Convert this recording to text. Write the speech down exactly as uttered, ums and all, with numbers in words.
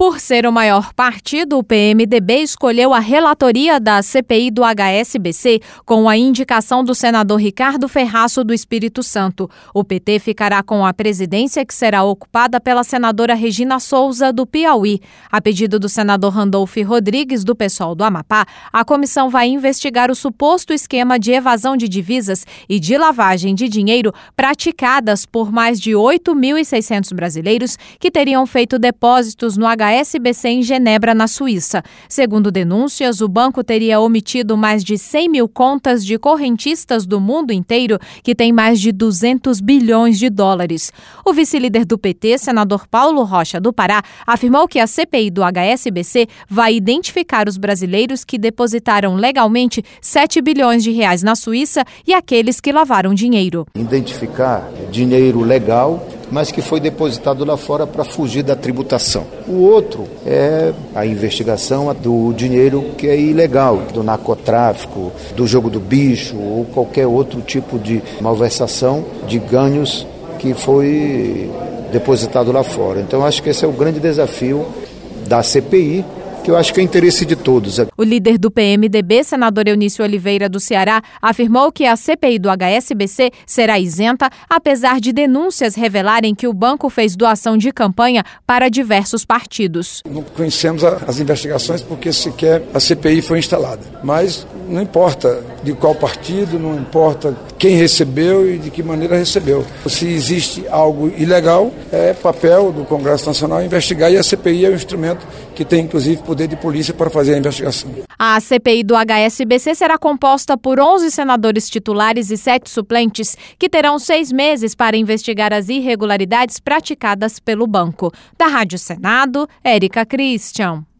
Por ser o maior partido, o P M D B escolheu a relatoria da C P I do H S B C com a indicação do senador Ricardo Ferraço do Espírito Santo. O P T ficará com a presidência, que será ocupada pela senadora Regina Souza, do Piauí. A pedido do senador Randolfo Rodrigues, do PSOL do Amapá, a comissão vai investigar o suposto esquema de evasão de divisas e de lavagem de dinheiro praticadas por mais de oito mil e seiscentos brasileiros que teriam feito depósitos no H S B C em Genebra, na Suíça. Segundo denúncias, o banco teria omitido mais de cem mil contas de correntistas do mundo inteiro, que tem mais de duzentos bilhões de dólares. O vice-líder do P T, senador Paulo Rocha, do Pará, afirmou que a C P I do H S B C vai identificar os brasileiros que depositaram legalmente sete bilhões de reais na Suíça e aqueles que lavaram dinheiro. Identificar dinheiro legal, mas que foi depositado lá fora para fugir da tributação. O outro é a investigação do dinheiro que é ilegal, do narcotráfico, do jogo do bicho ou qualquer outro tipo de malversação de ganhos que foi depositado lá fora. Então, acho que esse é o grande desafio da C P I, que eu acho que é interesse de todos. O líder do P M D B, senador Eunício Oliveira, do Ceará, afirmou que a C P I do H S B C será isenta, apesar de denúncias revelarem que o banco fez doação de campanha para diversos partidos. Não conhecemos as investigações porque sequer a C P I foi instalada, mas não importa de qual partido, não importa quem recebeu e de que maneira recebeu. Se existe algo ilegal, é papel do Congresso Nacional investigar, e a C P I é o instrumento que tem, inclusive, poder de polícia para fazer a investigação. A C P I do H S B C será composta por onze senadores titulares e sete suplentes, que terão seis meses para investigar as irregularidades praticadas pelo banco. Da Rádio Senado, Érica Christian.